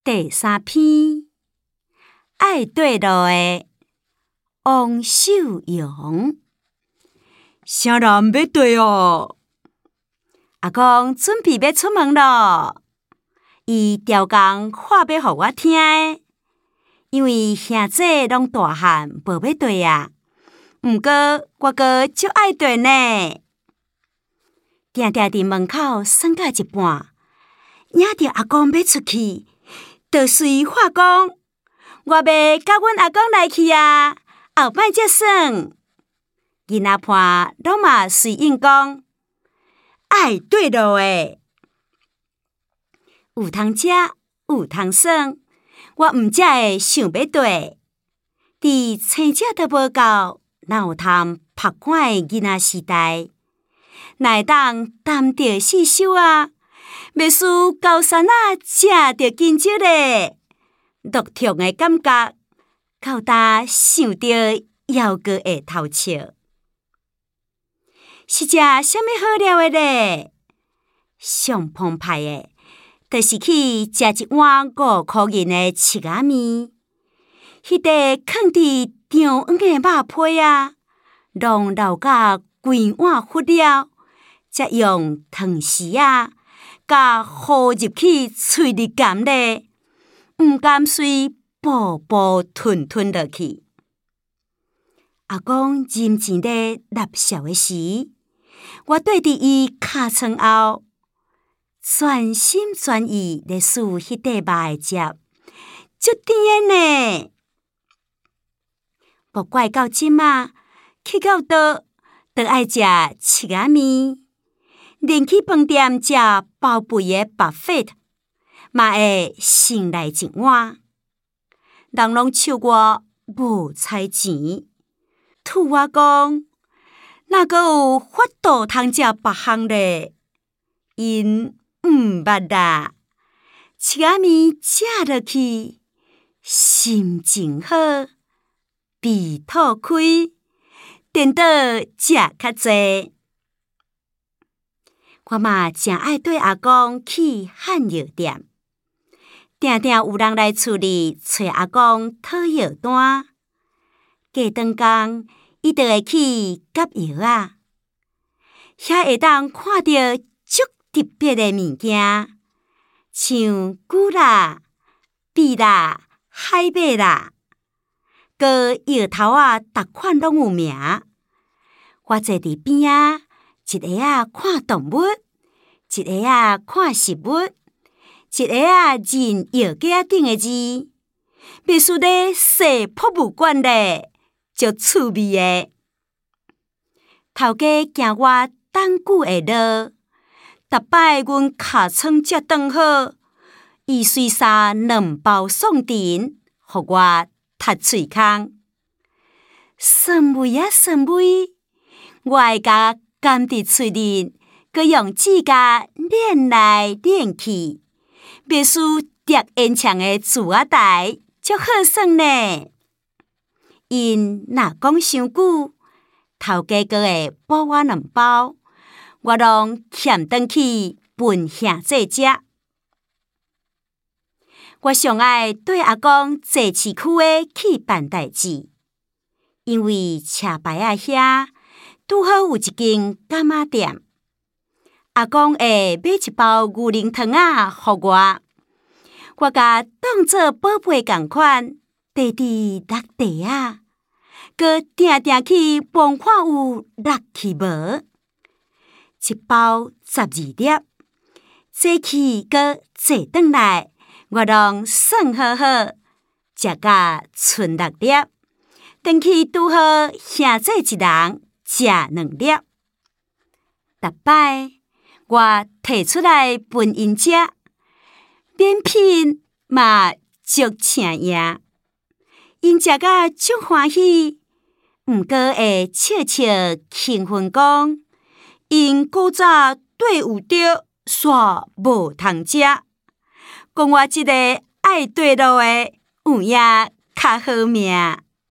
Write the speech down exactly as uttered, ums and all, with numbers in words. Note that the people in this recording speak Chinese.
第三篇，爱对路的王守阳。啥人要对哦？阿公准备要出门咯，伊调工话要互我听的，因为兄姐拢大汉，无要对啊。毋过我阁足爱对呢。定定伫门口算到一半，领着阿公要出去，就随话讲：我要甲阮阿公来去啊，后摆才算。囡仔伴拢嘛随应讲：爱对路的，有通食，有通耍，我毋才会想要对。伫生食都无够，哪有通拍款的囡仔时代？哪会当担着四手啊？袂输高山仔食着金蕉嘞，落痛的感觉，到呾想着犹阁会偷笑。是食啥物好料的咧？上澎湃的，就是去食一碗五箍银的切仔面，迄块放伫常温的肉皮啊，拢留甲规碗糊了，才用汤匙啊，甲放入去喙里含咧，毋甘随步步吞吞落去。阿公认真咧纳笑的时，我对伫伊尻川后，全心全意咧使迄块肉的汁，足甜的呢。无怪到即仔，去到倒，都爱食切仔面，连去饭店食包肥的白粉，嘛会先来一碗。人拢笑我无才钱，吐我讲，哪阁有法度通食别项咧？因毋捌啦，切仔面食落去，心情好，鼻吐开，颠倒食较济。我嘛诚爱对阿公去汉药店，定定有人来厝里找阿公讨药单。过顿工，伊就会去夹药啊，遐会当看到足特别的物件，像菇啦、蓖啦、海马啦，搁药头啊，逐款拢有名。我坐伫边仔，一个啊看动物，一个啊看食物，一个啊认药架顶的字，袂输咧说博物馆咧，足趣味的。头家惊我等久的落，逐摆阮尻川才转好，伊随杀两包送阵，互我踢喙空。酸味啊酸味，我会甲含伫喙里，佮用指甲捻来捻去，袂输叠烟枪的自仔台，足好耍呢。因若讲伤久，头家阁会补我两包，我拢欠转去分兄姐食。我上爱对阿公坐市区的去办代志，因为车牌仔遐拄好有一间柑仔店，阿公会买一包牛奶糖仔互我，我甲当做宝贝共款，摕伫落地啊，搁定定去望看有落去无。一包十二粒，坐去搁坐转来，我拢算好好，食甲剩六粒，转去拄好兄姐一人食两粒。逐摆我摕出来分因食，免品嘛足请赢，因食甲足欢喜，毋过会笑笑轻分讲，因古早对有着，煞无通食，讲我即个爱对路的有影较好命。